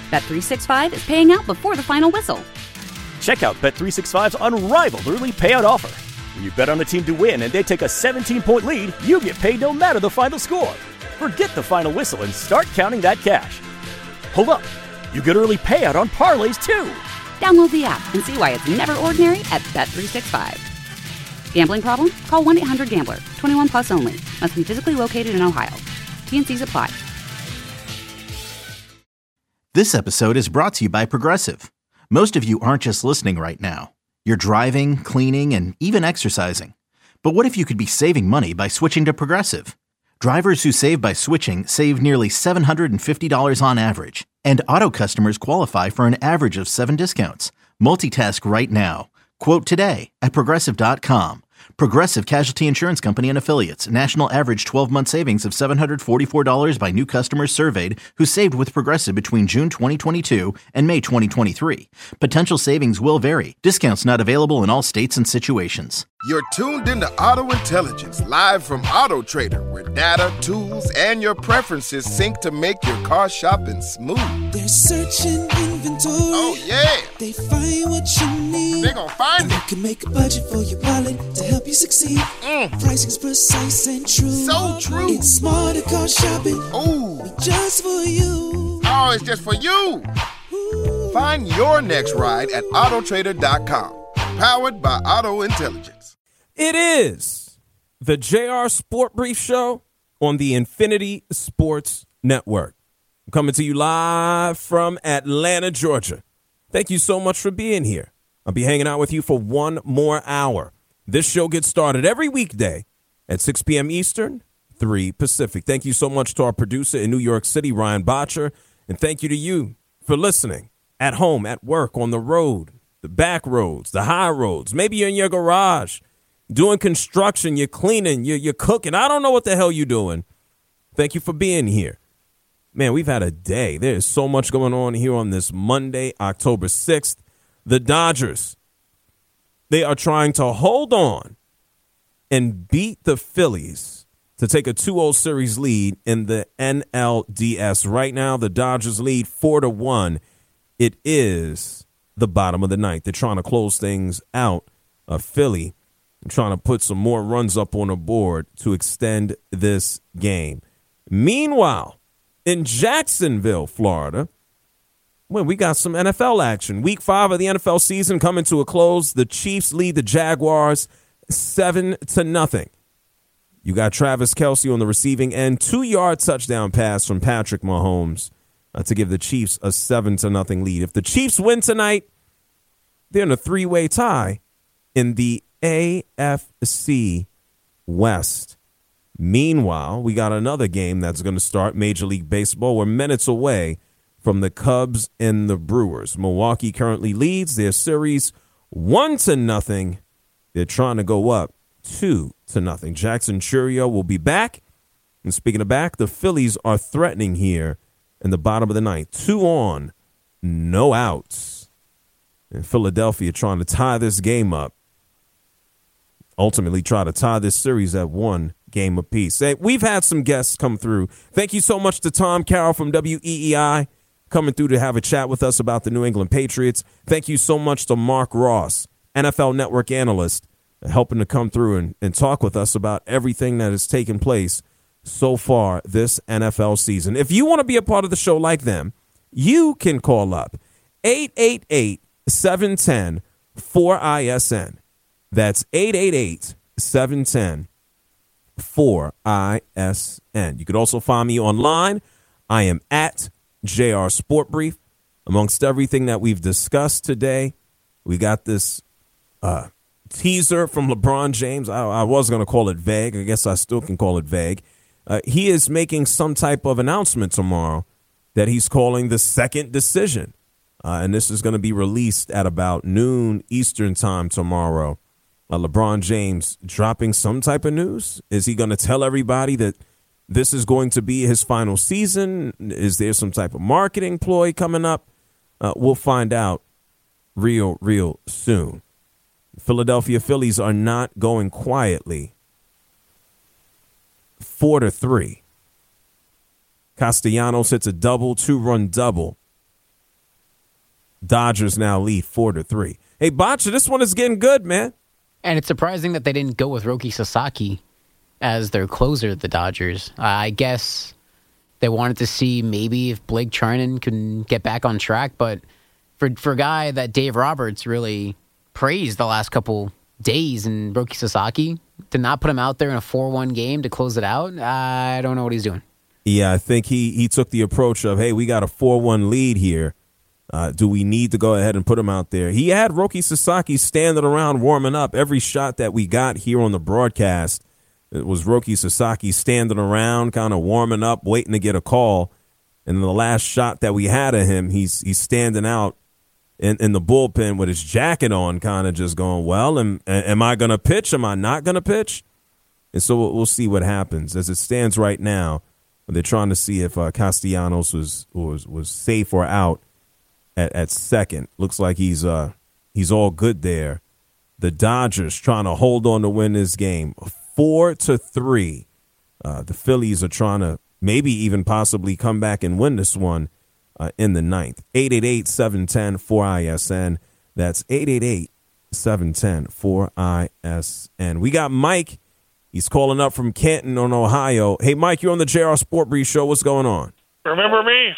Bet365 is paying out before the final whistle. Check out Bet365's unrivaled early payout offer. When you bet on a team to win and they take a 17-point lead, you get paid no matter the final score. Forget the final whistle and start counting that cash. Hold up. You get early payout on parlays, too. Download the app and see why it's never ordinary at Bet365. Gambling problem? Call 1-800-GAMBLER. 21 plus only. Must be physically located in Ohio. T&Cs apply. This episode is brought to you by Progressive. Most of you aren't just listening right now. You're driving, cleaning, and even exercising. But what if you could be saving money by switching to Progressive? Drivers who save by switching save nearly $750 on average. And auto customers qualify for an average of 7 discounts. Multitask right now. Quote today at Progressive.com. Progressive Casualty Insurance Company and Affiliates. National average 12-month savings of $744 by new customers surveyed who saved with Progressive between June 2022 and May 2023. Potential savings will vary. Discounts not available in all states and situations. You're tuned into Auto Intelligence, live from Auto Trader, where data, tools, and your preferences sync to make your car shopping smooth. They're searching inventory. Oh, yeah. They find what you need. They're gonna find and it. You can make a budget for your wallet to help you succeed. Pricing's precise and true. So true. It's smarter car shopping. Ooh. Just for you. Oh, it's just for you. Ooh. Find your next ride at Autotrader.com. Powered by Auto Intelligence. It is the JR Sport Brief Show on the Infinity Sports Network. I'm coming to you live from Atlanta, Georgia. Thank you so much for being here. I'll be hanging out with you for one more hour. This show gets started every weekday at 6 p.m. Eastern, 3 Pacific. Thank you so much to our producer in New York City, Ryan Botcher. And thank you to you for listening at home, at work, on the road, the back roads, the high roads. Maybe you're in your garage doing construction, you're cleaning, you're cooking. I don't know what the hell you're doing. Thank you for being here. Man, we've had a day. There is so much going on here on this Monday, October 6th. The Dodgers, they are trying to hold on and beat the Phillies to take a 2-0 series lead in the NLDS. Right now, the Dodgers lead 4-1. It is the bottom of the ninth. They're trying to close things out. Philly trying to put some more runs up on the board to extend this game. Meanwhile, in Jacksonville, Florida, well, we got some NFL action. Week 5 of the NFL season coming to a close. The Chiefs lead the Jaguars 7-0. You got Travis Kelce on the receiving end. 2-yard touchdown pass from Patrick Mahomes to give the Chiefs a 7-0 lead. If the Chiefs win tonight, they're in a 3-way tie in the AFC West. Meanwhile, we got another game that's going to start, Major League Baseball. We're minutes away from the Cubs and the Brewers. Milwaukee currently leads their series 1-0. They're trying to go up 2-0. Jackson Chourio will be back. And speaking of back, the Phillies are threatening here in the bottom of the ninth. 2 on, no outs. And Philadelphia trying to tie this game up. Ultimately try to tie this series at 1 game apiece. Hey, we've had some guests come through. Thank you so much to Tom Carroll from WEEI coming through to have a chat with us about the New England Patriots. Thank you so much to Mark Ross, NFL Network analyst, helping to come through and talk with us about everything that has taken place so far this NFL season. If you want to be a part of the show like them, you can call up 888-710-4ISN. That's 888-710-4ISN. You could also find me online. I am at JR Sport Brief. Amongst everything that we've discussed today, we got this teaser from LeBron James. I was going to call it vague. I guess I still can call it vague. He is making some type of announcement tomorrow that he's calling the second decision. And this is going to be released at about noon Eastern time tomorrow. LeBron James dropping some type of news. Is he going to tell everybody that this is going to be his final season? Is there some type of marketing ploy coming up? We'll find out real soon. Philadelphia Phillies are not going quietly. 4-3. Castellanos hits a double, 2-run double Dodgers now lead 4-3. Hey, Botcha, this one is getting good, man. And it's surprising that they didn't go with Roki Sasaki as their closer, the Dodgers. I guess they wanted to see maybe if Blake Treinen can get back on track, but for a guy that Dave Roberts really praised the last couple days in Roki Sasaki, to not put him out there in a 4-1 game to close it out, I don't know what he's doing. Yeah, I think he took the approach of, hey, we got a 4-1 lead here. Do we need to go ahead and put him out there? He had Roki Sasaki standing around warming up. Every shot that we got here on the broadcast, it was Roki Sasaki standing around, kind of warming up, waiting to get a call. And the last shot that we had of him, he's standing out in the bullpen with his jacket on, kind of just going, well, am I going to pitch? Am I not going to pitch? And so we'll see what happens. As it stands right now, they're trying to see if Castellanos was safe or out at second. Looks like he's all good there. The Dodgers trying to hold on to win this game, 4-3. The Phillies are trying to maybe even possibly come back and win this one in the ninth. 888-710-4ISN. That's 888-710-4ISN. We got Mike. He's calling up from Canton on Ohio. Hey, Mike, you're on the JR Sport Brief Show. What's going on? Remember me?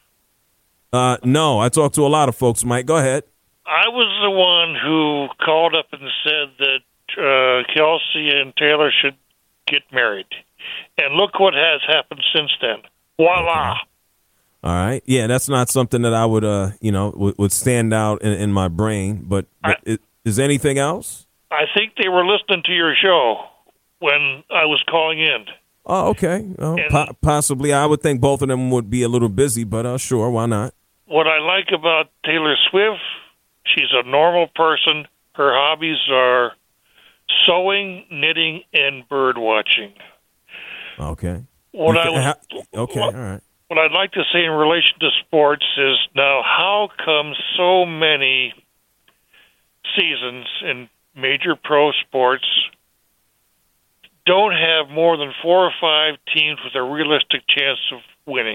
No, I talked to a lot of folks, Mike. Go ahead. I was the one who called up and said that Kelsey and Taylor should get married. And look what has happened since then. Voila. All right. Yeah, that's not something that I would, would stand out in my brain. But is anything else? I think they were listening to your show when I was calling in. Oh, okay. Possibly. I would think both of them would be a little busy, but sure, why not? What I like about Taylor Swift, she's a normal person. Her hobbies are sewing, knitting, and bird watching. Okay. All right. What I'd like to say in relation to sports is, now how come so many seasons in major pro sports don't have more than 4 or 5 teams with a realistic chance of winning?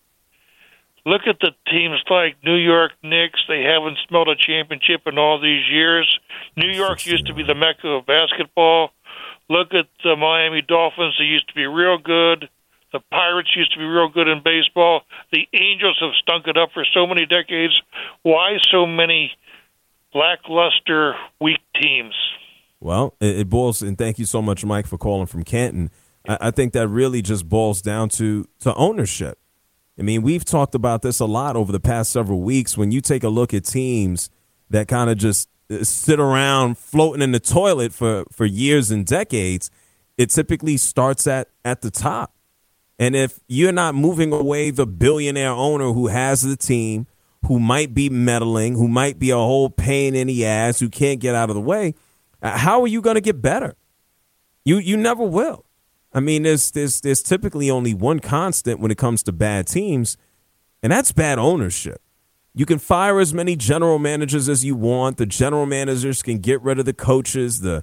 Look at the teams like New York Knicks. They haven't smelled a championship in all these years. New York used to be the mecca of basketball. Look at the Miami Dolphins. They used to be real good. The Pirates used to be real good in baseball. The Angels have stunk it up for so many decades. Why so many lackluster, weak teams? Well, it boils, and thank you so much, Mike, for calling from Canton. I think that really just boils down to ownership. I mean, we've talked about this a lot over the past several weeks. When you take a look at teams that kind of just sit around floating in the toilet for years and decades, it typically starts at the top. And if you're not moving away the billionaire owner who has the team, who might be meddling, who might be a whole pain in the ass, who can't get out of the way, how are you going to get better? You never will. I mean, there's typically only one constant when it comes to bad teams, and that's bad ownership. You can fire as many general managers as you want. The general managers can get rid of the coaches. The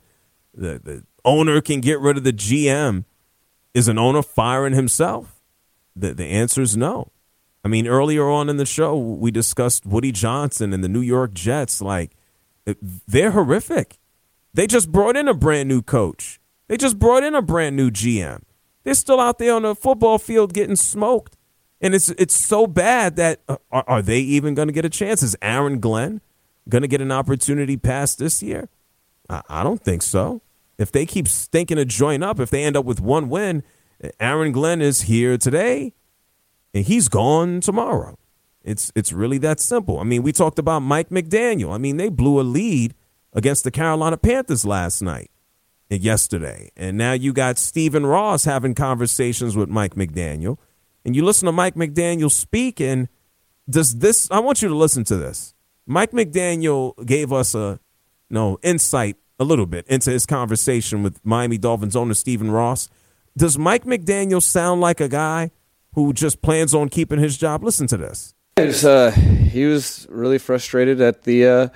owner can get rid of the GM. Is an owner firing himself? The answer is no. I mean, earlier on in the show, we discussed Woody Johnson and the New York Jets. Like, they're horrific. They just brought in a brand new coach. They just brought in a brand new GM. They're still out there on the football field getting smoked. And it's so bad that are they even going to get a chance? Is Aaron Glenn going to get an opportunity past this year? I don't think so. If they keep stinking a joint up, if they end up with one win, Aaron Glenn is here today and he's gone tomorrow. It's really that simple. I mean, we talked about Mike McDaniel. I mean, they blew a lead against the Carolina Panthers last night and yesterday. And now you got Stephen Ross having conversations with Mike McDaniel. And you listen to Mike McDaniel speak, and I want you to listen to this. Mike McDaniel gave us insight a little bit into his conversation with Miami Dolphins owner Stephen Ross. Does Mike McDaniel sound like a guy who just plans on keeping his job? Listen to this. He was really frustrated at the,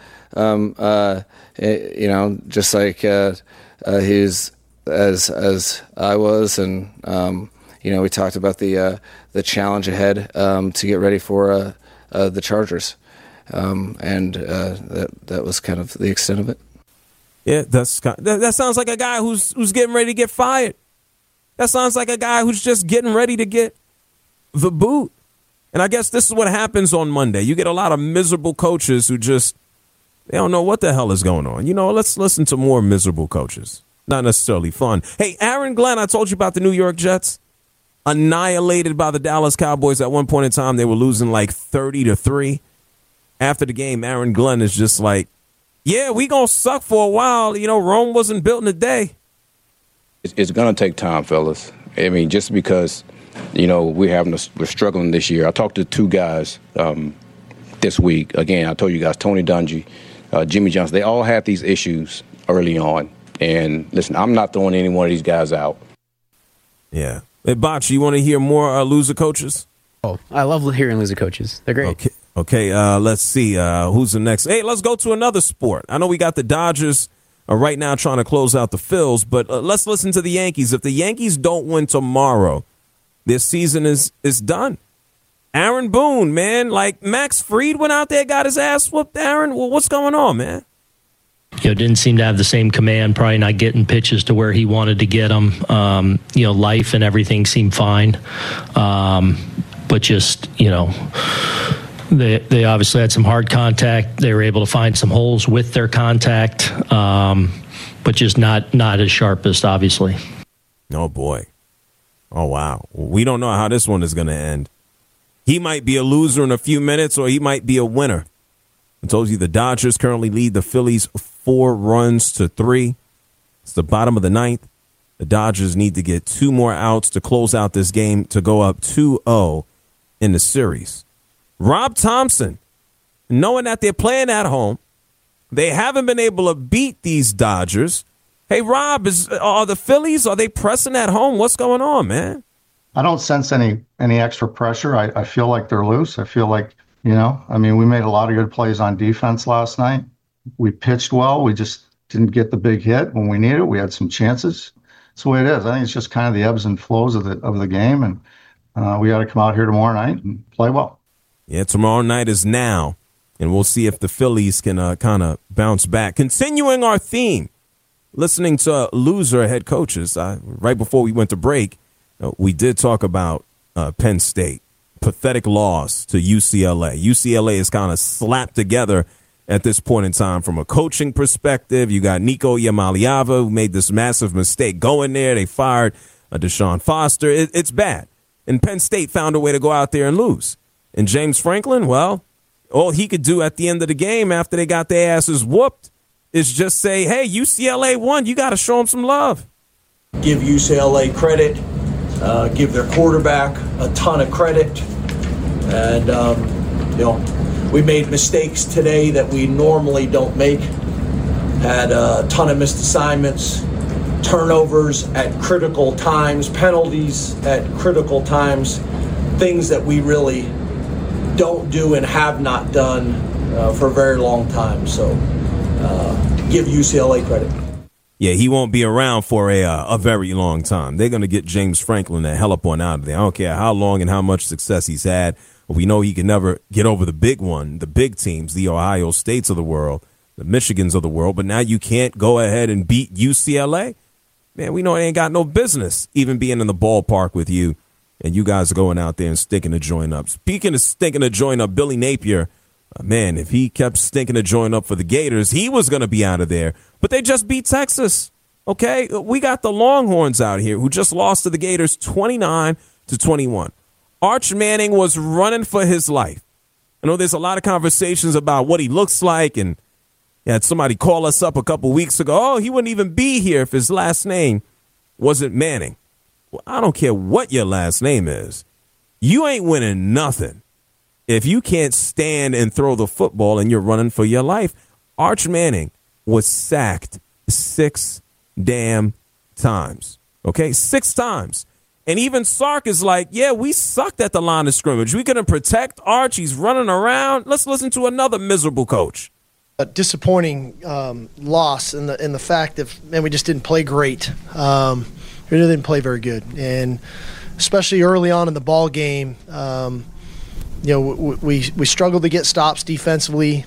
just like he's as I was, and we talked about the challenge ahead to get ready for the Chargers, and that was kind of the extent of it. Yeah, that sounds like a guy who's getting ready to get fired. That sounds like a guy who's just getting ready to get the boot. And I guess this is what happens on Monday. You get a lot of miserable coaches who just, they don't know what the hell is going on. Let's listen to more miserable coaches. Not necessarily fun. Hey, Aaron Glenn, I told you about the New York Jets. Annihilated by the Dallas Cowboys. At one point in time, they were losing like 30-3. After the game, Aaron Glenn is just like, yeah, we going to suck for a while. Rome wasn't built in a day. It's going to take time, fellas. I mean, just because, we're struggling this year. I talked to two guys this week. Again, I told you guys, Tony Dungy, Jimmy Johnson, they all had these issues early on. And listen, I'm not throwing any one of these guys out. Yeah. Hey, Bach, you want to hear more loser coaches? Oh, I love hearing loser coaches. They're great. Okay. Let's see. Who's the next? Hey, let's go to another sport. I know we got the Dodgers right now trying to close out the Phils, but let's listen to the Yankees. If the Yankees don't win tomorrow, their season is done. Aaron Boone, man, like Max Fried went out there, got his ass whooped. Aaron, well, what's going on, man? Didn't seem to have the same command, probably not getting pitches to where he wanted to get them. Life and everything seemed fine. But just, they obviously had some hard contact. They were able to find some holes with their contact, but just not as sharpest, obviously. Oh, boy. Oh, wow. We don't know how this one is going to end. He might be a loser in a few minutes, or he might be a winner. I told you the Dodgers currently lead the Phillies 4-3. It's the bottom of the ninth. The Dodgers need to get 2 more outs to close out this game to go up 2-0 in the series. Rob Thompson, knowing that they're playing at home, they haven't been able to beat these Dodgers. Hey, Rob, are the Phillies, are they pressing at home? What's going on, man? I don't sense any extra pressure. I feel like they're loose. I feel like, we made a lot of good plays on defense last night. We pitched well. We just didn't get the big hit when we needed it. We had some chances. That's the way it is. I think it's just kind of the ebbs and flows of the game, and we got to come out here tomorrow night and play well. Yeah, tomorrow night is now, and we'll see if the Phillies can kind of bounce back. Continuing our theme, listening to loser head coaches, right before we went to break, we did talk about Penn State. Pathetic loss to UCLA. UCLA is kind of slapped together at this point in time from a coaching perspective. You got Nico Iamaleava, who made this massive mistake going there. They fired Deshaun Foster. It's bad. And Penn State found a way to go out there and lose. And James Franklin, well, all he could do at the end of the game after they got their asses whooped is just say, hey, UCLA won. You got to show them some love. Give UCLA credit. Give their quarterback a ton of credit. And, we made mistakes today that we normally don't make. Had a ton of missed assignments, turnovers at critical times, penalties at critical times, things that we really don't do and have not done for a very long time. So give UCLA credit. Yeah, he won't be around for a very long time. They're going to get James Franklin the hell up on out of there. I don't care how long and how much success he's had. We know he can never get over the big one, the big teams, the Ohio States of the world, the Michigans of the world. But now you can't go ahead and beat UCLA. Man, we know it ain't got no business even being in the ballpark with you. And you guys are going out there and stinking the joint up. Speaking of stinking the joint up, Billy Napier, man, if he kept stinking the joint up for the Gators, he was going to be out of there. But they just beat Texas. Okay, we got the Longhorns out here who just lost to the Gators 29-21. Arch Manning was running for his life. I know there's a lot of conversations about what he looks like, and you had somebody call us up a couple weeks ago. Oh, he wouldn't even be here if his last name wasn't Manning. Well, I don't care what your last name is. You ain't winning nothing if you can't stand and throw the football and you're running for your life. Arch Manning was sacked 6 damn times. Okay, 6 times. And even Sark is like, yeah, we sucked at the line of scrimmage. We couldn't protect Arch. He's running around. Let's listen to another miserable coach. A disappointing loss in the fact that, man, we just didn't play great. We really didn't play very good. And especially early on in the ball game, we struggled to get stops defensively.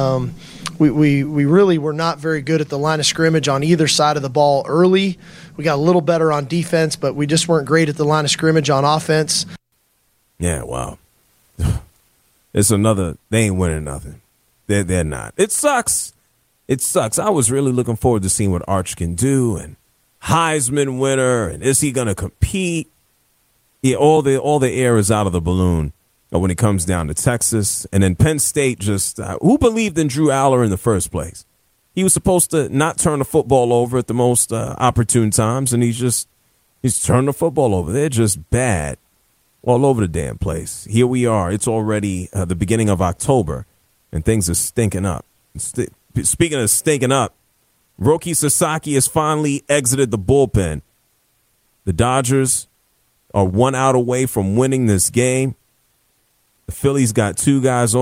We really were not very good at the line of scrimmage on either side of the ball early. We got a little better on defense, but we just weren't great at the line of scrimmage on offense. Yeah, wow. It's another, they ain't winning nothing. They're not. It sucks. It sucks. I was really looking forward to seeing what Arch can do, and Heisman winner, and is he going to compete? Yeah, all the air is out of the balloon when it comes down to Texas. And then Penn State just, who believed in Drew Aller in the first place? He was supposed to not turn the football over at the most opportune times, and he's turned the football over. They're just bad all over the damn place. Here we are. It's already the beginning of October, and things are stinking up. Speaking of stinking up, Roki Sasaki has finally exited the bullpen. The Dodgers are 1 out away from winning this game. The Phillies got guys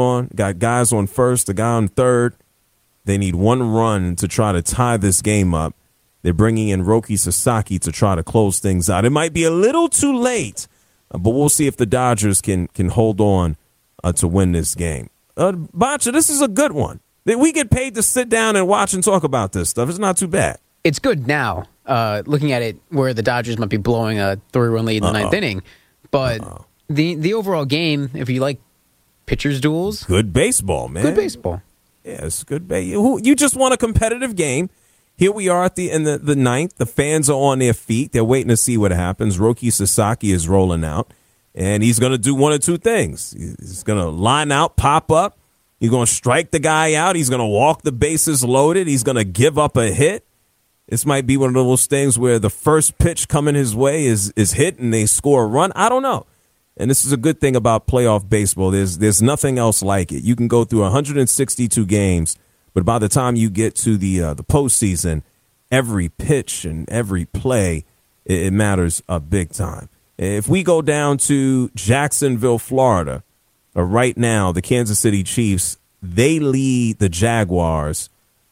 on first, a guy on third. They need 1 run to try to tie this game up. They're bringing in Roki Sasaki to try to close things out. It might be a little too late, but we'll see if the Dodgers can hold on to win this game. Bacha, this is a good one. We get paid to sit down and watch and talk about this stuff. It's not too bad. It's good now, looking at it where the Dodgers might be blowing a 3-run lead in the ninth inning. But the overall game, if you like pitchers' duels. Good baseball, man. Good baseball. Yes, good baseball. You just want a competitive game. Here we are at the ninth. The fans are on their feet. They're waiting to see what happens. Roki Sasaki is rolling out, and he's going to do one of two things. He's going to line out, pop up. He's going to strike the guy out. He's going to walk the bases loaded. He's going to give up a hit. This might be one of those things where the first pitch coming his way is hit and they score a run. I don't know. And this is a good thing about playoff baseball. There's nothing else like it. You can go through 162 games, but by the time you get to the postseason, every pitch and every play, it matters big time. If we go down to Jacksonville, Florida, right now, the Kansas City Chiefs, they lead the Jaguars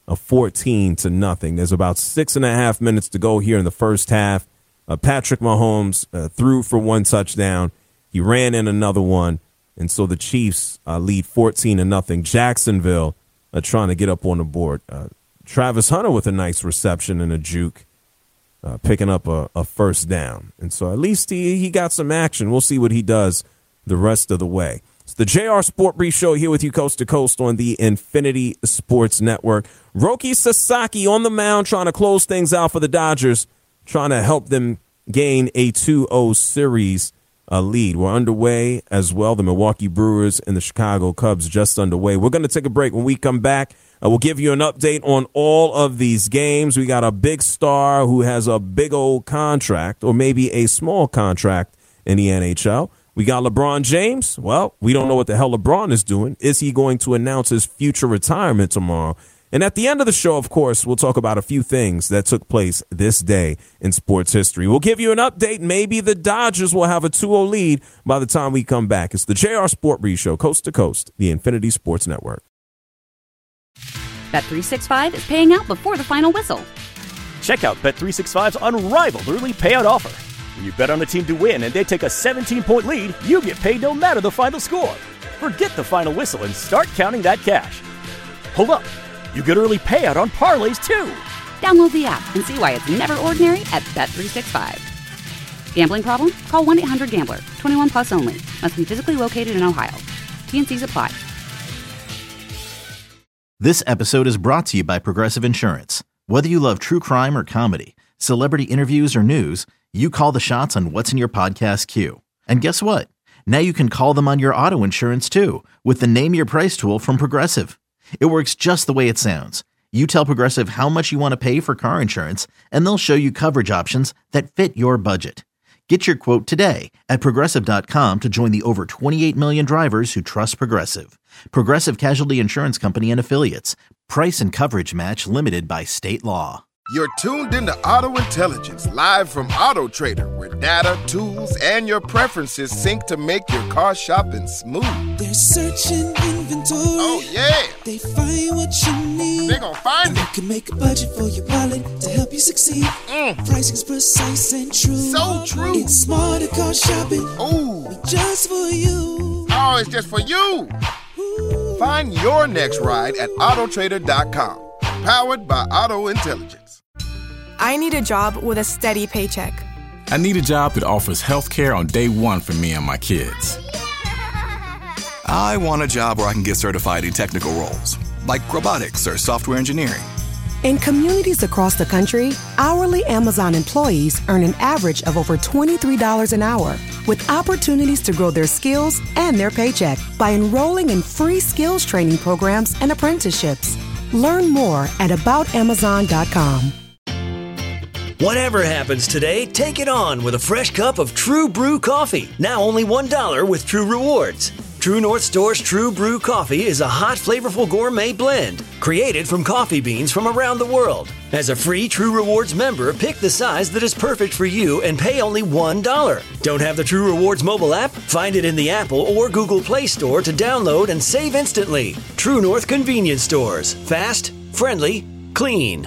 14-0. There's about 6.5 minutes to go here in the first half. Patrick Mahomes threw for 1 touchdown. He ran in another one, and so the Chiefs lead 14-0. Jacksonville trying to get up on the board. Travis Hunter with a nice reception and a juke, picking up a first down. And so at least he got some action. We'll see what he does the rest of the way. It's the JR Sport Brief Show here with you coast to coast on the Infinity Sports Network. Roki Sasaki on the mound trying to close things out for the Dodgers, trying to help them gain a 2-0 series lead. We're underway as well. The Milwaukee Brewers and the Chicago Cubs just underway. We're going to take a break. When we come back, we'll give you an update on all of these games. We got a big star who has a big old contract, or maybe a small contract in the NHL. We got LeBron James. Well, we don't know what the hell LeBron is doing. Is he going to announce his future retirement tomorrow? And at the end of the show, of course, we'll talk about a few things that took place this day in sports history. We'll give you an update. Maybe the Dodgers will have a 2-0 lead by the time we come back. It's the JR Sport Brief Show, coast to coast, the Infinity Sports Network. Bet365 is paying out before the final whistle. Check out Bet365's unrivaled early payout offer. When you bet on a team to win and they take a 17-point lead, you get paid no matter the final score. Forget the final whistle and start counting that cash. Hold up. You get early payout on parlays, too. Download the app and see why it's never ordinary at Bet365. Gambling problem? Call 1-800-GAMBLER. 21 plus only. Must be physically located in Ohio. T&Cs apply. This episode is brought to you by Progressive Insurance. Whether you love true crime or comedy, celebrity interviews or news, you call the shots on what's in your podcast queue. And guess what? Now you can call them on your auto insurance, too, with the Name Your Price tool from Progressive. It works just the way it sounds. You tell Progressive how much you want to pay for car insurance, and they'll show you coverage options that fit your budget. Get your quote today at Progressive.com to join the over 28 million drivers who trust Progressive. Progressive Casualty Insurance Company and Affiliates. Price and coverage match limited by state law. You're tuned into Auto Intelligence, live from Auto Trader, where data, tools, and your preferences sync to make your car shopping smooth. They're searching inventory. Oh, yeah. They find what you need. They're gonna find it. You can make a budget for your wallet to help you succeed. Pricing's precise and true. So true. It's smarter car shopping. Ooh. Just for you. Oh, it's just for you. Find your next ride at autotrader.com. Powered by Auto Intelligence. I need a job with a steady paycheck. I need a job that offers health care on day one for me and my kids. I want a job where I can get certified in technical roles, like robotics or software engineering. In communities across the country, hourly Amazon employees earn an average of over $23 an hour, with opportunities to grow their skills and their paycheck by enrolling in free skills training programs and apprenticeships. Learn more at aboutamazon.com. Whatever happens today, take it on with a fresh cup of True Brew coffee. Now only $1 with True Rewards. True North Store's True Brew coffee is a hot, flavorful gourmet blend created from coffee beans from around the world. As a free True Rewards member, pick the size that is perfect for you and pay only $1. Don't have the True Rewards mobile app? Find it in the Apple or Google Play Store to download and save instantly. True North Convenience Stores. Fast, friendly, clean.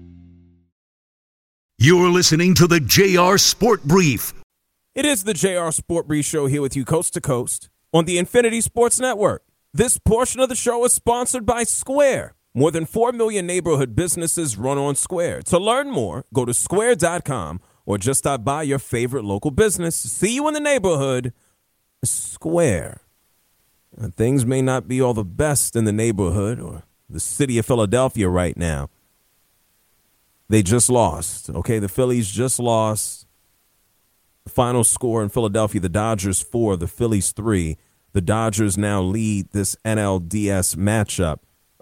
You're listening to the JR Sport Brief. It is the JR Sport Brief show here with you coast to coast on the Infinity Sports Network. This portion of the show is sponsored by Square. More than 4 million neighborhood businesses run on Square. To learn more, go to square.com or just stop by your favorite local business. See you in the neighborhood. Square. Things may not be all the best in the neighborhood or the city of Philadelphia right now. They just lost, okay? The Phillies just lost. The final score in Philadelphia, the Dodgers 4, the Phillies 3. The Dodgers now lead this NLDS matchup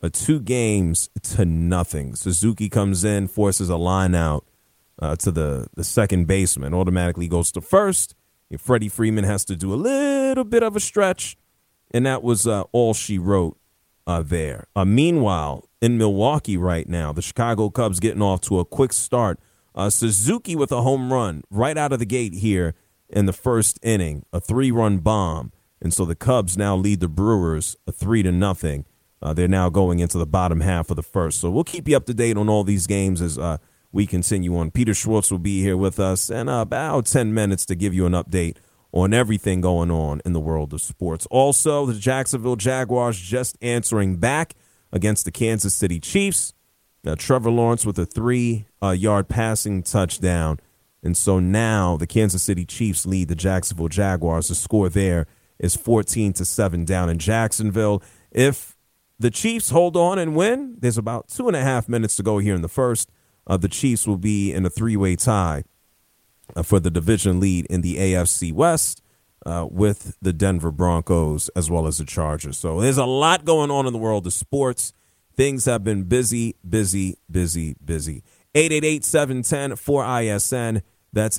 2-0. Suzuki comes in, forces a line out to the second baseman, automatically goes to first. Freddie Freeman has to do a little bit of a stretch, and that was all she wrote there. Meanwhile, in Milwaukee right now, the Chicago Cubs getting off to a quick start. Suzuki with a home run right out of the gate here in the first inning, a 3-run bomb. And so the Cubs now lead the Brewers 3-0. They're now going into the bottom half of the first. So we'll keep you up to date on all these games as we continue on. Peter Schwartz will be here with us in about 10 minutes to give you an update on everything going on in the world of sports. Also, the Jacksonville Jaguars just answering back against the Kansas City Chiefs. Trevor Lawrence with a 3-yard passing touchdown. And so now the Kansas City Chiefs lead the Jacksonville Jaguars. The score there is 14-7 down in Jacksonville. If the Chiefs hold on and win, there's about 2.5 minutes to go here in the first. The Chiefs will be in a 3-way tie for the division lead in the AFC West with the Denver Broncos as well as the Chargers. So there's a lot going on in the world of sports. Things have been busy, busy, busy, busy. 888-710-4ISN. That's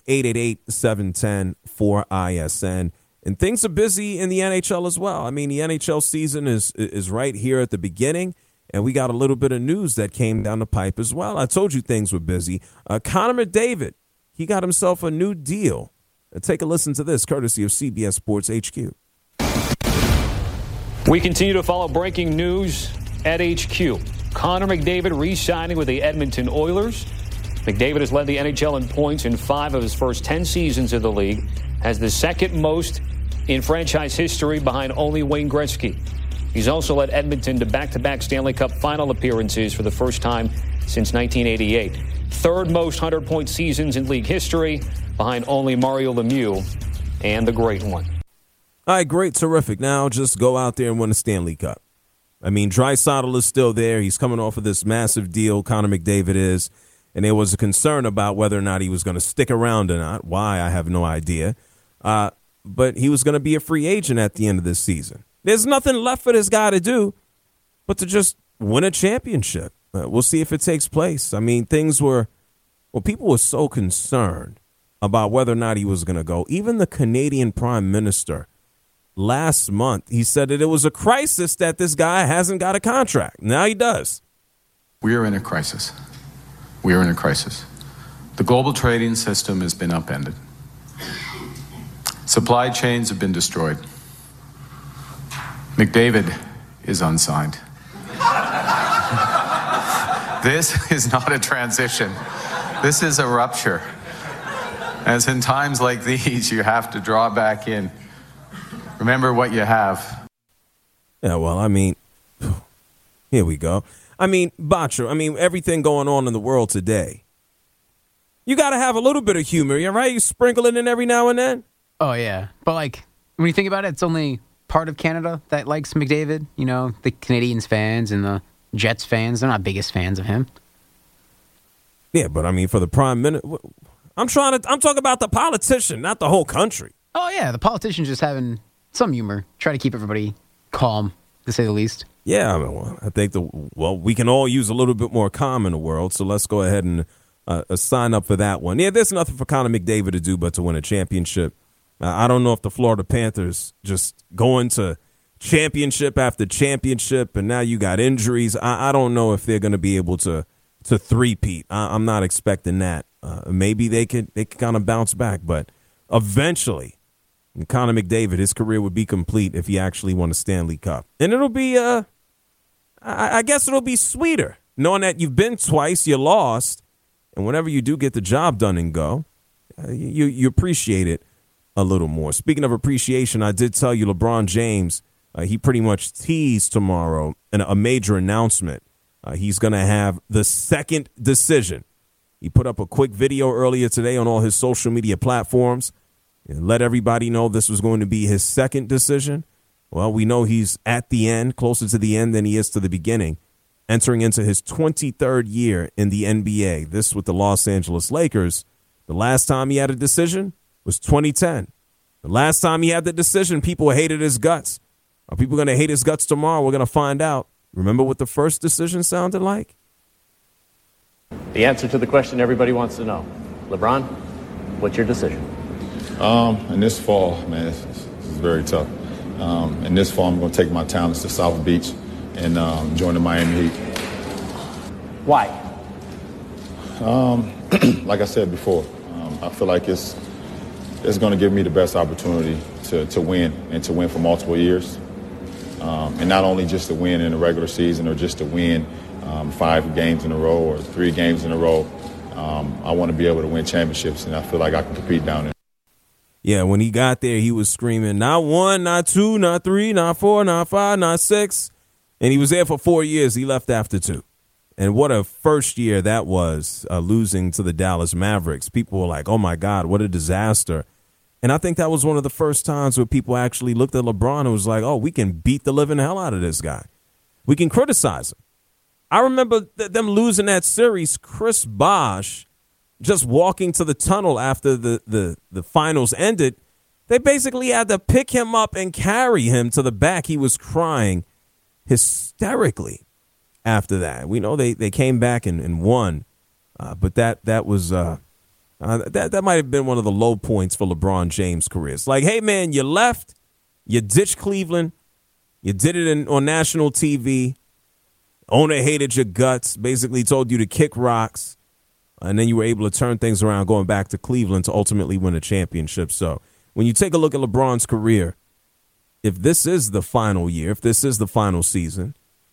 888-710-4ISN. And things are busy in the NHL as well. I mean, the NHL season is right here at the beginning, and we got a little bit of news that came down the pipe as well. I told you things were busy. Connor McDavid, he got himself a new deal. Take a listen to this, courtesy of CBS Sports HQ. We continue to follow breaking news at HQ. Connor McDavid re-signing with the Edmonton Oilers. McDavid has led the NHL in points in 5 of his first 10 seasons in the league, has the second most in franchise history behind only Wayne Gretzky. He's also led Edmonton to back-to-back Stanley Cup final appearances for the first time since 1988. Third most 100-point seasons in league history behind only Mario Lemieux and the Great One. All right, great, terrific. Now just go out there and win a Stanley Cup. I mean, Draisaitl is still there. He's coming off of this massive deal, Connor McDavid is, and there was a concern about whether or not he was going to stick around or not. Why, I have no idea. But he was going to be a free agent at the end of this season. There's nothing left for this guy to do but to just win a championship. We'll see if it takes place. I mean, people were so concerned about whether or not he was going to go. Even the Canadian Prime Minister last month, he said that it was a crisis that this guy hasn't got a contract. Now he does. We are in a crisis. We are in a crisis. The global trading system has been upended. Supply chains have been destroyed. McDavid is unsigned. This is not a transition. This is a rupture. As in times like these, you have to draw back in. Remember what you have. Yeah, well, I mean, here we go. I mean, Bacho, I mean, everything going on in the world today. You got to have a little bit of humor, you right? You sprinkle it in every now and then. Oh, yeah. But, like, when you think about it, it's only part of Canada that likes McDavid. You know, the Canadians fans and the Jets fans, they're not biggest fans of him. Yeah, but, I mean, for the prime minister, I'm talking about the politician, not the whole country. Oh, yeah, the politician's just having some humor. Try to keep everybody calm, to say the least. Yeah, I mean, well, I think we can all use a little bit more calm in the world, so let's go ahead and sign up for that one. Yeah, there's nothing for Connor McDavid to do but to win a championship. I don't know if the Florida Panthers just going to championship after championship, and now you got injuries. I don't know if they're going to be able to three-peat. I'm not expecting that. Maybe they could kind of bounce back, but eventually, Connor McDavid, his career would be complete if he actually won a Stanley Cup. And it'll be, I guess it'll be sweeter, knowing that you've been twice, you lost, and whenever you do get the job done and go, you appreciate it a little more. Speaking of appreciation, I did tell you LeBron James, he pretty much teased tomorrow a major announcement. He's going to have the second decision. He put up a quick video earlier today on all his social media platforms and let everybody know this was going to be his second decision. Well, we know he's at the end, closer to the end than he is to the beginning, entering into his 23rd year in the NBA. This with the Los Angeles Lakers. The last time he had a decision was 2010. The last time he had the decision, people hated his guts. Are people going to hate his guts tomorrow? We're going to find out. Remember what the first decision sounded like? The answer to the question everybody wants to know. LeBron, what's your decision? In this fall, man, this is very tough. In this fall, I'm going to take my talents to South Beach and join the Miami Heat. Why? Like I said before, I feel like it's going to give me the best opportunity to win and to win for multiple years. And not only just to win in the regular season or just to win 5 games in a row or 3 games in a row. I want to be able to win championships, and I feel like I can compete down there. Yeah, when he got there, he was screaming, not 1, not 2, not 3, not 4, not 5, not 6. And he was there for 4 years. He left after 2. And what a first year that was, losing to the Dallas Mavericks. People were like, oh, my God, what a disaster. And I think that was one of the first times where people actually looked at LeBron and was like, oh, we can beat the living hell out of this guy. We can criticize him. I remember them losing that series. Chris Bosh just walking to the tunnel after the finals ended. They basically had to pick him up and carry him to the back. He was crying hysterically after that. We know they came back and won, but that was that might have been one of the low points for LeBron James' career. It's like, hey, man, you left, you ditched Cleveland, you did it on national TV. Owner hated your guts, basically told you to kick rocks, and then you were able to turn things around going back to Cleveland to ultimately win a championship. So when you take a look at LeBron's career, if this is the final year, if this is the final season,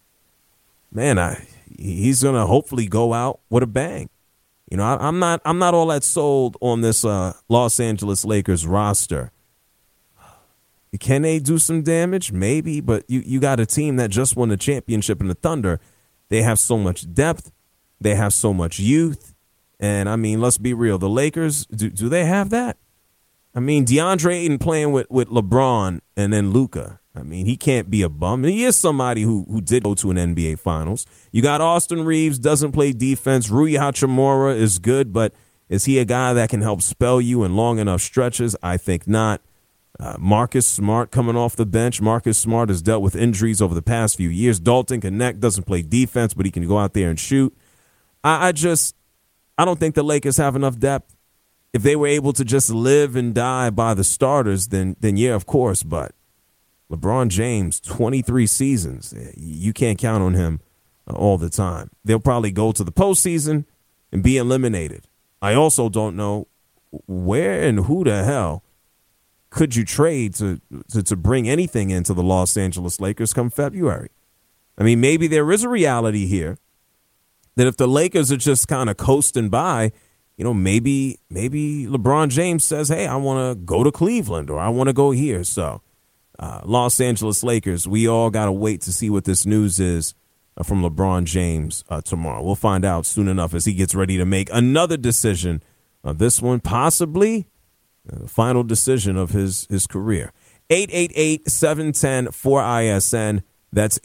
man, he's going to hopefully go out with a bang. You know, I'm not all that sold on this Los Angeles Lakers roster. Can they do some damage? Maybe, but you got a team that just won the championship in the Thunder. They have so much depth. They have so much youth. And, I mean, let's be real. The Lakers, do they have that? I mean, DeAndre Ayton playing with LeBron and then Luka. I mean, he can't be a bum. He is somebody who did go to an NBA Finals. You got Austin Reeves, doesn't play defense. Rui Hachimura is good, but is he a guy that can help spell you in long enough stretches? I think not. Marcus Smart coming off the bench. Marcus Smart has dealt with injuries over the past few years. Dalton Knecht doesn't play defense, but he can go out there and shoot. I don't think the Lakers have enough depth. If they were able to just live and die by the starters, then yeah, of course. But LeBron James, 23 seasons. You can't count on him all the time. They'll probably go to the postseason, and be eliminated. I also don't know where and who the hell could you trade to bring anything into the Los Angeles Lakers come February. I mean, maybe there is a reality here that if the Lakers are just kind of coasting by, maybe LeBron James says, hey, I want to go to Cleveland or I want to go here. So Los Angeles Lakers, we all got to wait to see what this news is from LeBron James tomorrow. We'll find out soon enough as he gets ready to make another decision. This one possibly the final decision of his career. 888-710-4ISN. That's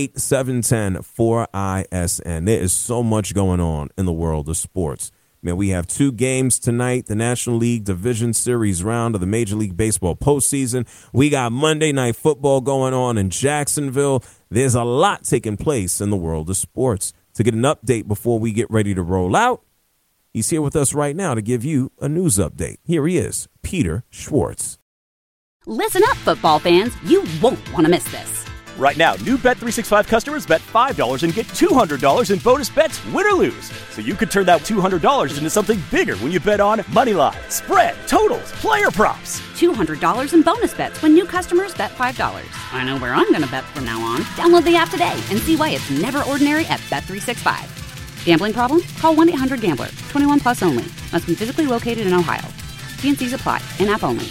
888-710-4ISN. There is so much going on in the world of sports. Man, we have 2 games tonight, the National League Division Series round of the Major League Baseball postseason. We got Monday Night Football going on in Jacksonville. There's a lot taking place in the world of sports. To get an update before we get ready to roll out, he's here with us right now to give you a news update. Here he is, Peter Schwartz. Listen up, football fans. You won't want to miss this. Right now, new Bet365 customers bet $5 and get $200 in bonus bets, win or lose. So you could turn that $200 into something bigger when you bet on money line, spread, totals, player props. $200 in bonus bets when new customers bet $5. I know where I'm going to bet from now on. Download the app today and see why it's never ordinary at Bet365. Gambling problem? Call 1-800-GAMBLER. 21 plus only. Must be physically located in Ohio. T&Cs apply. In-app only.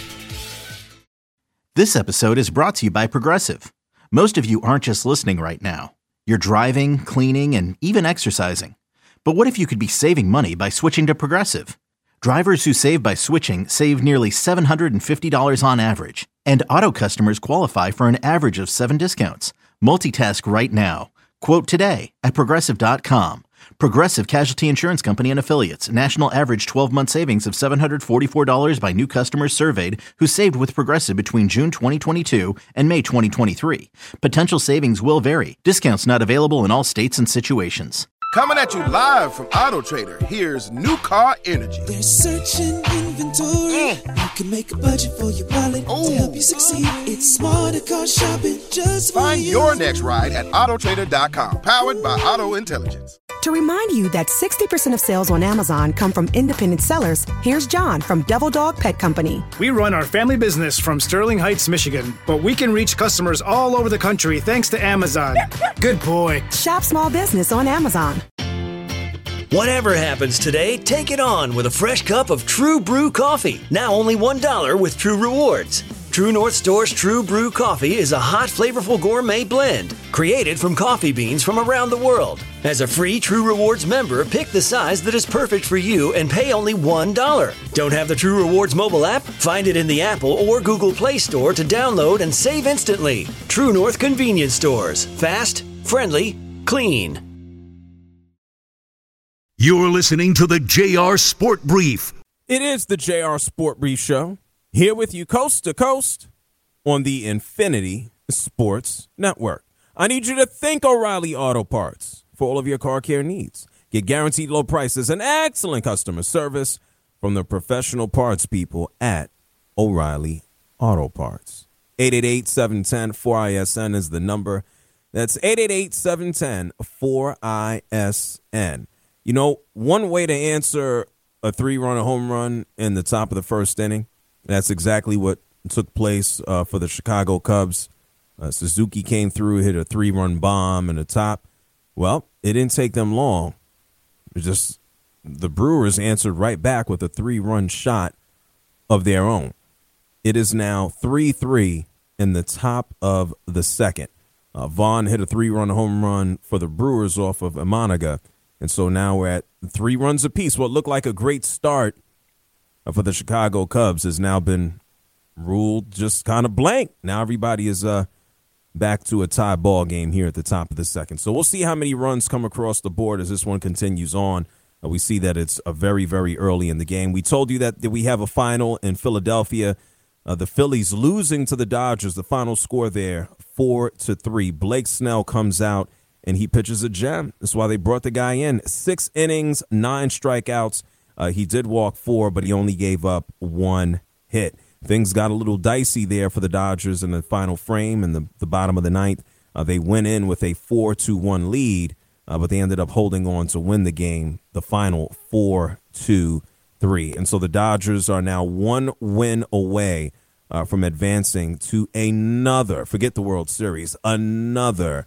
This episode is brought to you by Progressive. Most of you aren't just listening right now. You're driving, cleaning, and even exercising. But what if you could be saving money by switching to Progressive? Drivers who save by switching save nearly $750 on average. And auto customers qualify for an average of 7 discounts. Multitask right now. Quote today at Progressive.com. Progressive Casualty Insurance Company and Affiliates. National average 12-month savings of $744 by new customers surveyed who saved with Progressive between June 2022 and May 2023. Potential savings will vary. Discounts not available in all states and situations. Coming at you live from Auto Trader, here's New Car Energy. They're searching inventory. You can make a budget for your wallet to help you succeed. It's smarter car shopping just for Find you. your next ride at autotrader.com. Powered by Auto Intelligence. To remind you that 60% of sales on Amazon come from independent sellers, here's John from Devil Dog Pet Company. We run our family business from Sterling Heights, Michigan, but we can reach customers all over the country thanks to Amazon. Good boy. Shop small business on Amazon. Whatever happens today, take it on with a fresh cup of True Brew coffee. Now only $1 with True Rewards. True North Store's True Brew coffee is a hot, flavorful gourmet blend created from coffee beans from around the world. As a free True Rewards member, pick the size that is perfect for you and pay only $1. Don't have the True Rewards mobile app? Find it in the Apple or Google Play Store to download and save instantly. True North Convenience Stores. Fast, friendly, clean. You're listening to the JR Sport Brief. It is the JR Sport Brief Show. Here with you coast to coast on the Infinity Sports Network. I need you to think O'Reilly Auto Parts for all of your car care needs. Get guaranteed low prices and excellent customer service from the professional parts people at O'Reilly Auto Parts. 888-710-4ISN is the number. That's 888-710-4ISN. You know, one way to answer a 3-run home run in the top of the first inning, that's exactly what took place for the Chicago Cubs. Suzuki came through, hit a 3-run bomb in the top. Well, it didn't take them long. It was just the Brewers answered right back with a 3-run shot of their own. It is now 3-3 in the top of the second. Vaughn hit a 3-run home run for the Brewers off of Imanaga. And so now we're at 3 runs apiece. What looked like a great start for the Chicago Cubs has now been ruled just kind of blank. Now everybody is back to a tie ball game here at the top of the second. So we'll see how many runs come across the board as this one continues on. We see that it's very, very early in the game. We told you that we have a final in Philadelphia. The Phillies losing to the Dodgers. The final score there, 4-3. Blake Snell comes out and he pitches a gem. That's why they brought the guy in. 6 innings, 9 strikeouts. He did walk 4, but he only gave up 1 hit. Things got a little dicey there for the Dodgers in the final frame in the bottom of the ninth. They went in with a 4-1 lead, but they ended up holding on to win the game, the final 4-2-3. And so the Dodgers are now 1 win away from advancing to another, forget the World Series, another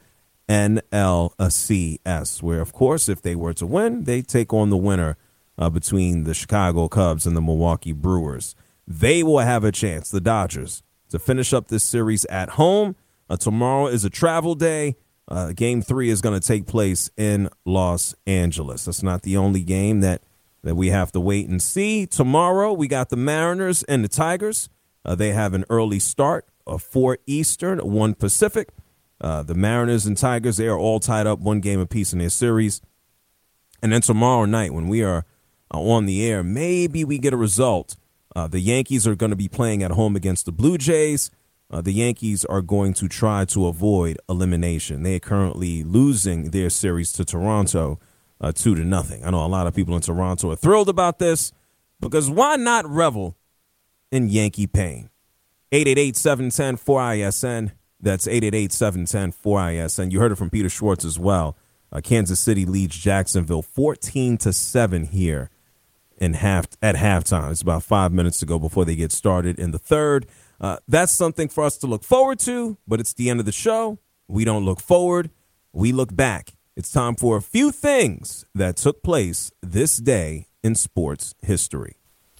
NLCS, where, of course, if they were to win, they take on the winner between the Chicago Cubs and the Milwaukee Brewers. They will have a chance, the Dodgers, to finish up this series at home. Tomorrow is a travel day. Game 3 is going to take place in Los Angeles. That's not the only game that we have to wait and see. Tomorrow, we got the Mariners and the Tigers. They have an early start of 4 Eastern, 1 Pacific. The Mariners and Tigers, they are all tied up 1 game apiece in their series. And then tomorrow night, when we are on the air, maybe we get a result. The Yankees are going to be playing at home against the Blue Jays. The Yankees are going to try to avoid elimination. They are currently losing their series to Toronto 2-0. I know a lot of people in Toronto are thrilled about this because why not revel in Yankee pain? 888-710-4ISN. That's 888-710-4ISN. You heard it from Peter Schwartz as well. Kansas City leads Jacksonville 14-7 here at halftime. It's about 5 minutes to go before they get started in the third. That's something for us to look forward to, but it's the end of the show. We don't look forward. We look back. It's time for a few things that took place this day in sports history.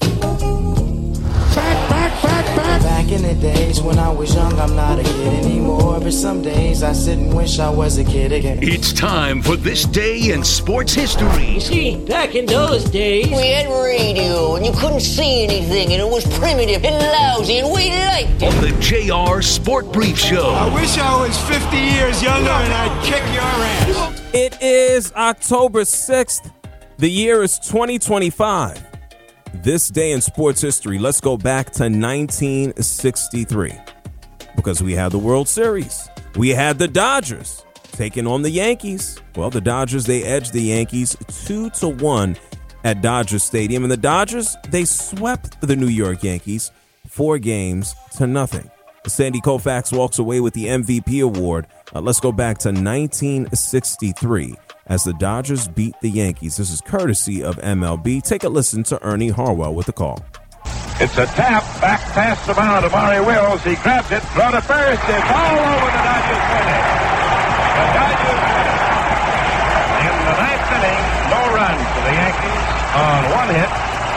Back in the days when I was young, I'm not a kid anymore. But some days I sit and wish I was a kid again. It's time for This Day in Sports History. You see, back in those days, we had radio and you couldn't see anything and it was primitive and lousy and we liked it. On the JR Sport Brief Show. I wish I was 50 years younger and I'd kick your ass. It is October 6th. The year is 2025. This day in sports history, let's go back to 1963 because we had the World Series. We had the Dodgers taking on the Yankees. Well, the Dodgers, they edged the Yankees 2-1 at Dodger Stadium. And the Dodgers, they swept the New York Yankees 4-0. Sandy Koufax walks away with the MVP award. Let's go back to 1963. As the Dodgers beat the Yankees. This is courtesy of MLB. Take a listen to Ernie Harwell with the call. It's a tap back past the mound of Maury Wills. He grabs it, throw to first. It's all over. The Dodgers winning. The Dodgers winning. In the ninth inning, no runs for the Yankees on 1 hit,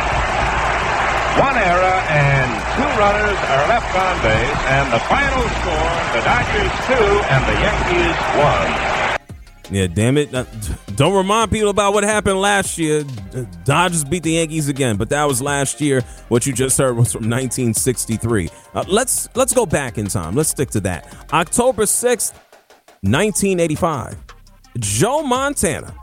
1 error, and 2 runners are left on base. And the final score, the Dodgers 2 and the Yankees 1. Yeah, damn it. Don't remind people about what happened last year. Dodgers beat the Yankees again, but that was last year. What you just heard was from 1963. Let's go back in time. Let's stick to that. October 6th, 1985. Joe Montana,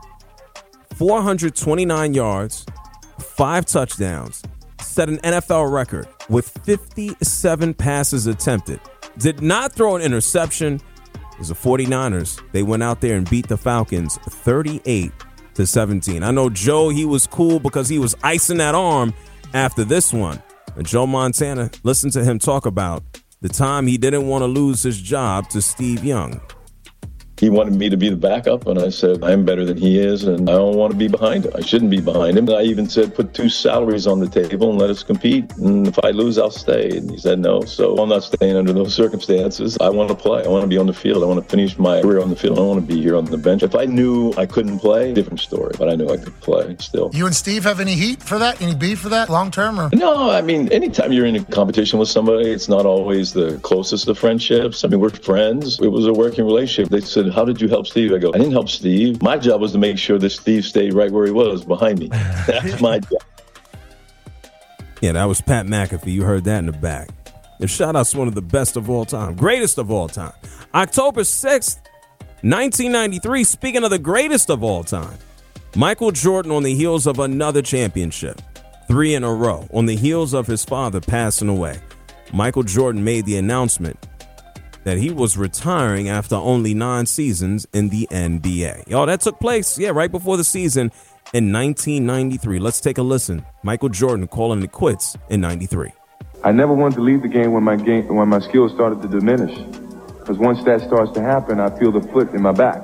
429 yards, 5 touchdowns, set an NFL record with 57 passes attempted. Did not throw an interception. It was the 49ers. They went out there and beat the Falcons 38-17. I know Joe, he was cool because he was icing that arm after this one. And Joe Montana, listen to him talk about the time he didn't want to lose his job to Steve Young. He wanted me to be the backup, and I said, I'm better than he is, and I don't want to be behind him. I shouldn't be behind him. I even said, put 2 salaries on the table and let us compete, and if I lose, I'll stay. And he said no, so I'm not staying under those circumstances. I want to play. I want to be on the field. I want to finish my career on the field. I don't want to be here on the bench. If I knew I couldn't play, different story, but I knew I could play still. You and Steve have any heat for that? Any beef for that long-term? Or? No, I mean, anytime you're in a competition with somebody, it's not always the closest of friendships. I mean, we're friends. It was a working relationship. They said, how did you help Steve? I go, I didn't help Steve. My job was to make sure that Steve stayed right where he was, behind me. That's my job. Yeah, that was Pat McAfee. You heard that in the back. And shout out's one of the best of all time, greatest of all time. October 6th, 1993, speaking of the greatest of all time, Michael Jordan on the heels of another championship, 3 in a row, on the heels of his father passing away. Michael Jordan made the announcement that he was retiring after only 9 seasons in the NBA. Y'all, that took place, right before the season in 1993. Let's take a listen. Michael Jordan calling it quits in 93. I never wanted to leave the game when my skills started to diminish. Because once that starts to happen, I feel the foot in my back.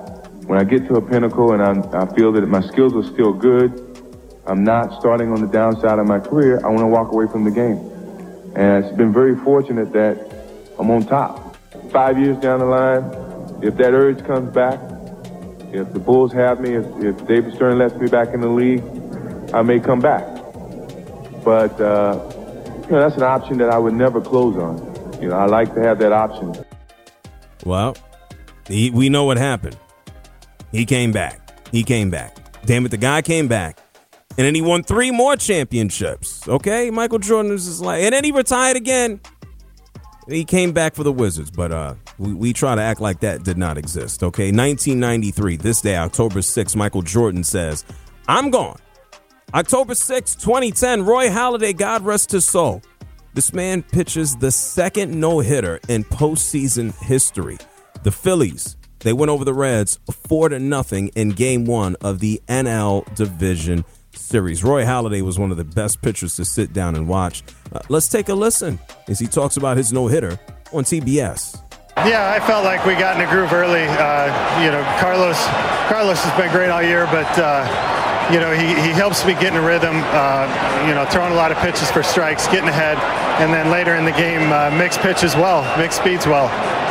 when I get to a pinnacle and I feel that my skills are still good, I'm not starting on the downside of my career, I want to walk away from the game. And it's been very fortunate that I'm on top. 5 years down the line, if that urge comes back, if the Bulls have me, if David Stern lets me back in the league, I may come back. But, that's an option that I would never close on. I like to have that option. Well, we know what happened. He came back. Damn it, the guy came back. And then he won 3 more championships. Okay, Michael Jordan was just like, and then he retired again. He came back for the Wizards, but we try to act like that did not exist. Okay, 1993, this day, October 6th, Michael Jordan says, "I'm gone." October 6th, 2010, Roy Halladay, God rest his soul. This man pitches the second no-hitter in postseason history. The Phillies, they went over the Reds 4-0 in Game 1 of the NL Division Series. Roy Halladay was one of the best pitchers to sit down and watch. Let's take a listen as he talks about his no-hitter on TBS. Yeah, I felt like we got in a groove early. Carlos has been great all year, but he helps me get in a rhythm. Throwing a lot of pitches for strikes, getting ahead, and then later in the game, mix pitches well, mix speeds well.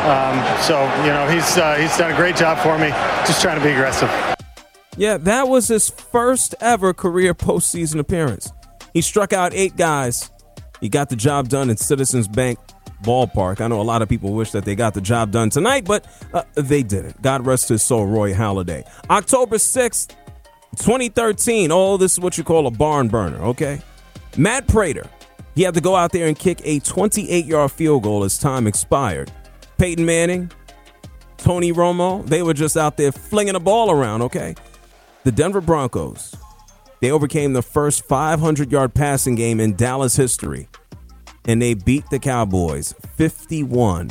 He's done a great job for me. Just trying to be aggressive. Yeah, that was his first ever career postseason appearance. He struck out 8 guys. He got the job done in Citizens Bank Ballpark. I know a lot of people wish that they got the job done tonight, but they didn't. God rest his soul, Roy Halladay. October 6th, 2013. Oh, this is what you call a barn burner, okay? Matt Prater. He had to go out there and kick a 28-yard field goal as time expired. Peyton Manning, Tony Romo, they were just out there flinging the ball around, okay? The Denver Broncos, they overcame the first 500-yard passing game in Dallas history, and they beat the Cowboys 51-48.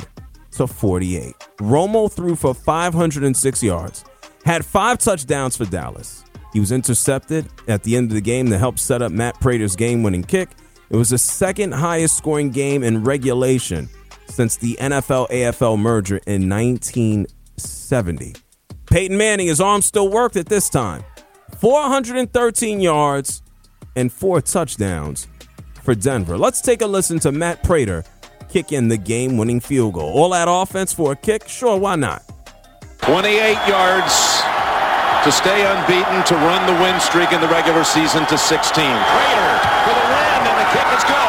Romo threw for 506 yards, had 5 touchdowns for Dallas. He was intercepted at the end of the game to help set up Matt Prater's game-winning kick. It was the second highest scoring game in regulation since the NFL-AFL merger in 1970. Peyton Manning, his arm still worked at this time. 413 yards and 4 touchdowns for Denver. Let's take a listen to Matt Prater kick in the game-winning field goal. All that offense for a kick? Sure, why not? 28 yards to stay unbeaten, to run the win streak in the regular season to 16. Prater for the win, and the kick is good.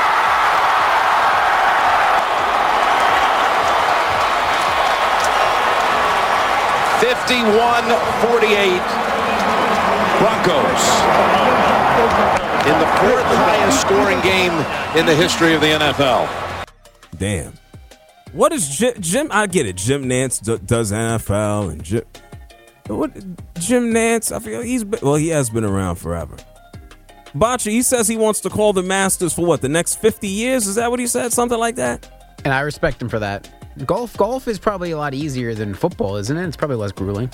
(51-48) Broncos in the 4th highest scoring game in the history of the NFL. Damn. What is Jim? I get it. Jim Nantz does NFL and Jim Nantz. I feel he has been around forever. Boccia, he says he wants to call the Masters for the next 50 years. Is that what he said? Something like that? And I respect him for that. Golf is probably a lot easier than football, isn't it? It's probably less grueling.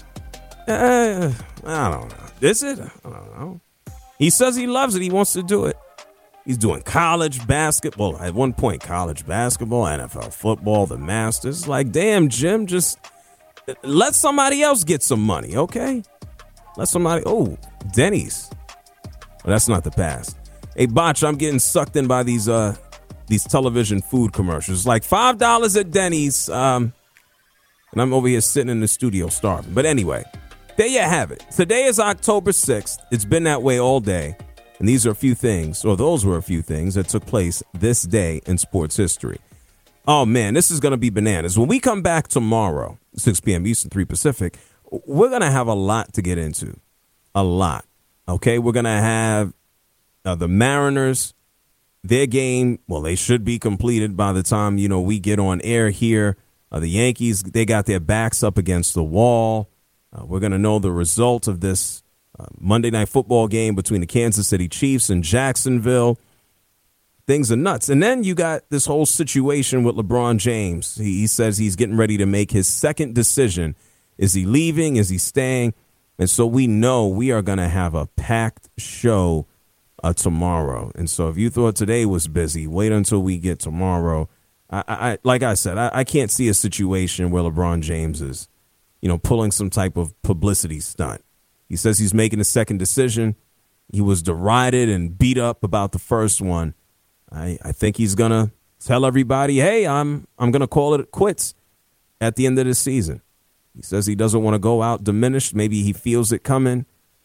I don't know. Is it? I don't know. He says he loves it. He wants to do it. He's doing college basketball. At one point, college basketball, NFL football, the Masters. Like, damn, Jim, just let somebody else get some money, okay? Let somebody. Oh, Denny's. Well, that's not the past. Hey, Botch, I'm getting sucked in by these television food commercials. Like $5 at Denny's. And I'm over here sitting in the studio starving. But anyway, there you have it. Today is October 6th. It's been that way all day. And these are a few things, or those were a few things that took place this day in sports history. Oh, man, this is going to be bananas. When we come back tomorrow, 6 p.m. Eastern, 3 Pacific, we're going to have a lot to get into. A lot. Okay, we're going to have the Mariners, their game. Well, they should be completed by the time, we get on air here. The Yankees, they got their backs up against the wall. We're going to know the result of this Monday Night Football game between the Kansas City Chiefs and Jacksonville. Things are nuts. And then you got this whole situation with LeBron James. He says he's getting ready to make his second decision. Is he leaving? Is he staying? And so we know we are going to have a packed show tomorrow. And so if you thought today was busy, wait until we get tomorrow. Like I said, I can't see a situation where LeBron James is pulling some type of publicity stunt. He says he's making a second decision. He was derided and beat up about the first one. I think he's going to tell everybody, hey, I'm going to call it quits at the end of the season. He says he doesn't want to go out diminished. Maybe he feels it coming.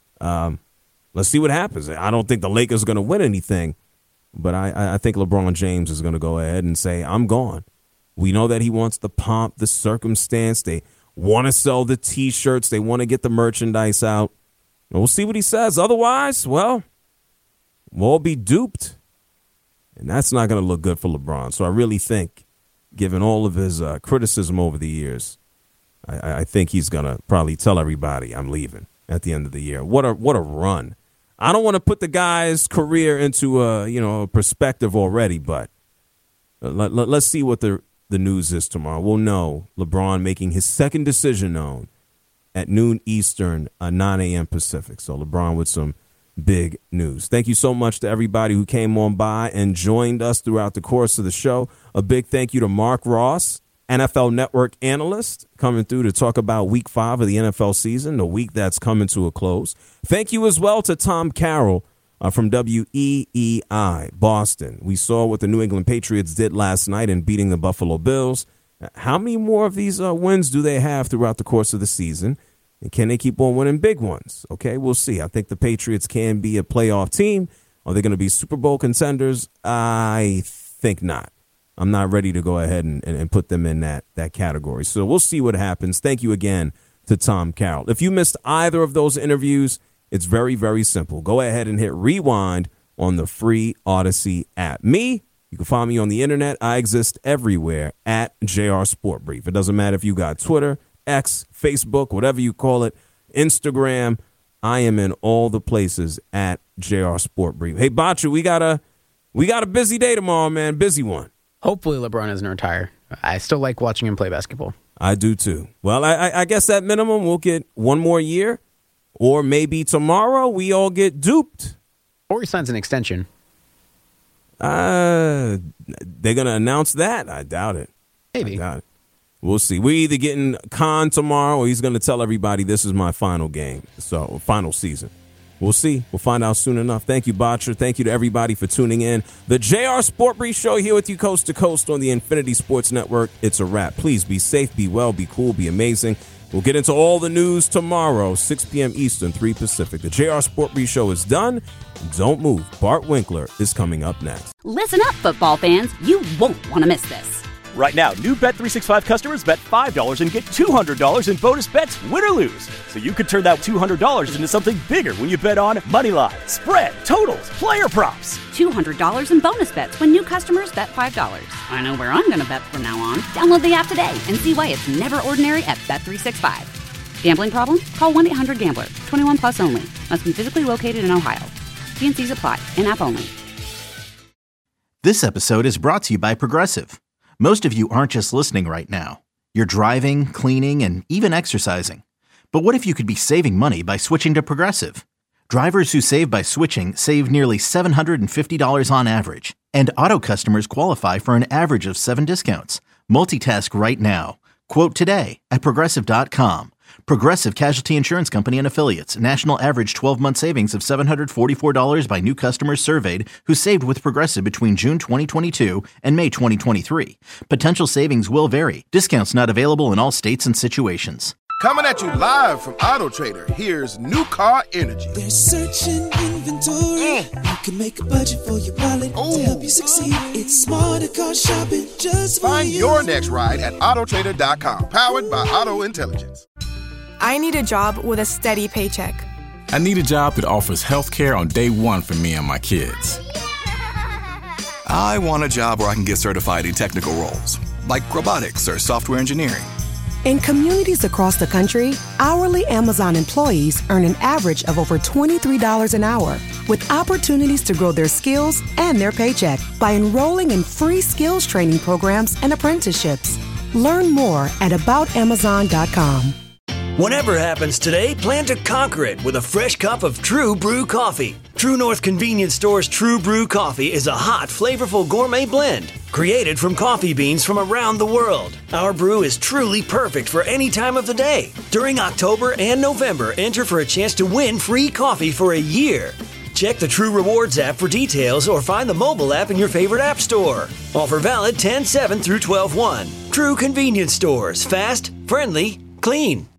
Let's see what happens. I don't think the Lakers are going to win anything, but I think LeBron James is going to go ahead and say, I'm gone. We know that he wants the pomp, the circumstance. They want to sell the T-shirts. They want to get the merchandise out. We'll see what he says. Otherwise, well, we'll all be duped. And that's not going to look good for LeBron. So I really think, given all of his criticism over the years, I think he's going to probably tell everybody I'm leaving at the end of the year. What a run. I don't want to put the guy's career into a perspective already, but let's see what the news is tomorrow. We'll know LeBron making his second decision known at noon Eastern, 9 a.m. Pacific. So LeBron with some big news. Thank you so much to everybody who came on by and joined us throughout the course of the show. A big thank you to Mark Ross, NFL Network analyst, coming through to talk about Week 5 of the NFL season, the week that's coming to a close. Thank you as well to Tom Carroll from WEEI Boston. We saw what the New England Patriots did last night in beating the Buffalo Bills. How many more of these wins do they have throughout the course of the season? And can they keep on winning big ones? Okay, we'll see. I think the Patriots can be a playoff team. Are they going to be Super Bowl contenders? I think not. I'm not ready to go ahead and put them in that category. So we'll see what happens. Thank you again to Tom Carroll. If you missed either of those interviews, it's very, very simple. Go ahead and hit rewind on the free Odyssey app. You can find me on the internet. I exist everywhere at JR Sport Brief. It doesn't matter if you got Twitter, X, Facebook, whatever you call it, Instagram. I am in all the places at JR Sport Brief. Hey, Bachu, we got a busy day tomorrow, man. Busy one. Hopefully LeBron doesn't retire. I still like watching him play basketball. I do too. Well, I guess at minimum we'll get one more year, or maybe tomorrow we all get duped. Or he signs an extension. They're going to announce that? I doubt it. Maybe. I doubt it. We'll see. We're either getting Khan tomorrow or he's going to tell everybody this is my final game, so final season. We'll see. We'll find out soon enough. Thank you, Botcher. Thank you to everybody for tuning in. The JR Sport Brief Show here with you coast to coast on the Infinity Sports Network. It's a wrap. Please be safe, be well, be cool, be amazing. We'll get into all the news tomorrow, 6 p.m. Eastern, 3 Pacific. The JR Sport Brief Show is done. Don't move. Bart Winkler is coming up next. Listen up, football fans. You won't want to miss this. Right now, new Bet365 customers bet $5 and get $200 in bonus bets, win or lose. So you could turn that $200 into something bigger when you bet on moneyline, spread, totals, player props. $200 in bonus bets when new customers bet $5. I know where I'm going to bet from now on. Download the app today and see why it's never ordinary at Bet365. Gambling problem? Call 1-800-GAMBLER. 21 plus only. Must be physically located in Ohio. T&Cs apply. In-app only. This episode is brought to you by Progressive. Most of you aren't just listening right now. You're driving, cleaning, and even exercising. But what if you could be saving money by switching to Progressive? Drivers who save by switching save nearly $750 on average. And auto customers qualify for an average of 7 discounts. Multitask right now. Quote today at Progressive.com. Progressive Casualty Insurance Company and Affiliates. National average 12-month savings of $744 by new customers surveyed who saved with Progressive between June 2022 and May 2023. Potential savings will vary. Discounts not available in all states and situations. Coming at you live from Auto Trader, here's New Car Energy. There's searching inventory. You can make a budget for your wallet to help you succeed. It's smarter car shopping just for Find you. your next ride at autotrader.com. Powered by Auto Intelligence. I need a job with a steady paycheck. I need a job that offers health care on day one for me and my kids. I want a job where I can get certified in technical roles, like robotics or software engineering. In communities across the country, hourly Amazon employees earn an average of over $23 an hour, with opportunities to grow their skills and their paycheck by enrolling in free skills training programs and apprenticeships. Learn more at aboutamazon.com. Whatever happens today, plan to conquer it with a fresh cup of True Brew coffee. True North Convenience Store's True Brew coffee is a hot, flavorful gourmet blend created from coffee beans from around the world. Our brew is truly perfect for any time of the day. During October and November, enter for a chance to win free coffee for a year. Check the True Rewards app for details or find the mobile app in your favorite app store. Offer valid 10/7 through 12/1. True Convenience Stores. Fast, friendly, clean.